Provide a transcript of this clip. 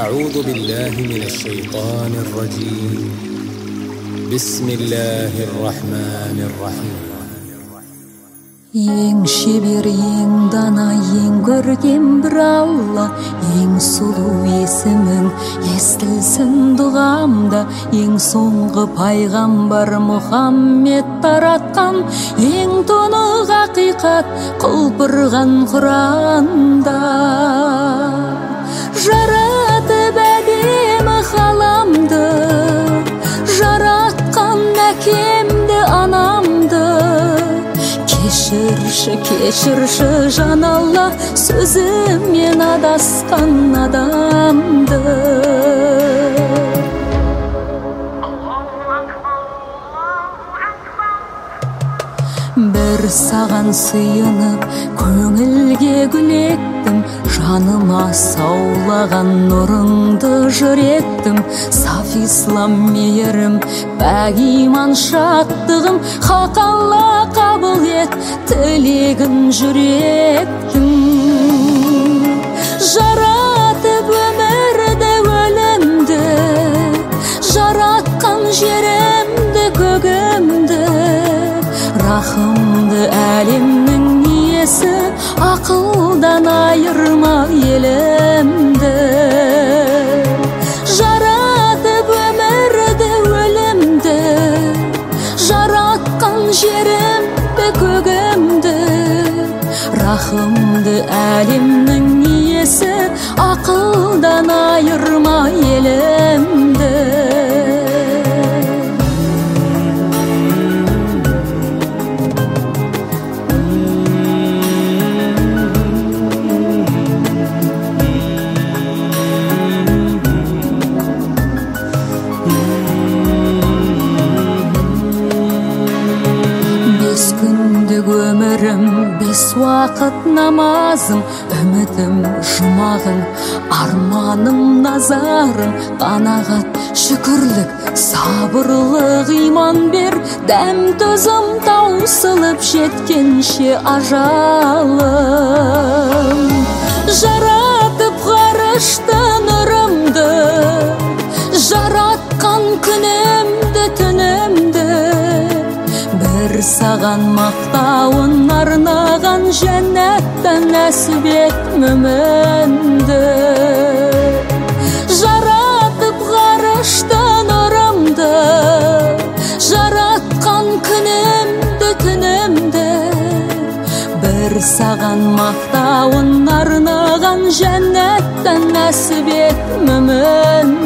أعوذ بالله من الشيطان الرجيم. بسم الله الرحمن الرحيم. Ең шебер, ең дана, ең көркем бір Алла, ең сұлу есімің естілсін дұғамда. Ең соңғы пайғамбар Мұхаммед таратқан, ең тұнық ақиқат құлпырған Құранда. Жаратып әдемі ғаламды, жаратқан әкемді, анамды. Кешірші жан Алла, сөзімен адасқан адамды. Бір саған сыйынып, көңілге гүл ектім, жаныма саулаған нұрыңды жыр еттім. Саф ислам мейірім, пәк иман шаттығым, хақ Алла қабыл ет тілегін жүректің. Жаратып өмірді, өлімді, жаратқан жерімді, көгімді. Рахымды әлемнің иесі, ақылдан айырма елімді. Жаратып өмірді, өлімді, жаратқан жерімді, көгімді. Рахымды әлемнің иесі, ақылдан айырма елімді. Өмірім, 5 уақыт намазым, үмітім жұмағың, арманым назарың. Қанағат, шүкірлік, сабырлық, иман бер, дәм төзім таусылып жеткенше ажалым. Жаратып ғарышты нұрымды, жаратқан күнімді, түнімді. Бір саған мақтауын арнаған, жәннаттан нәсіп ет мүмінді. Жаратып ғарышты нұрымды, жаратқан күнімді, түнімді. Бір саған мақтауын арнаған, жәннаттан нәсіп ет мүмінді.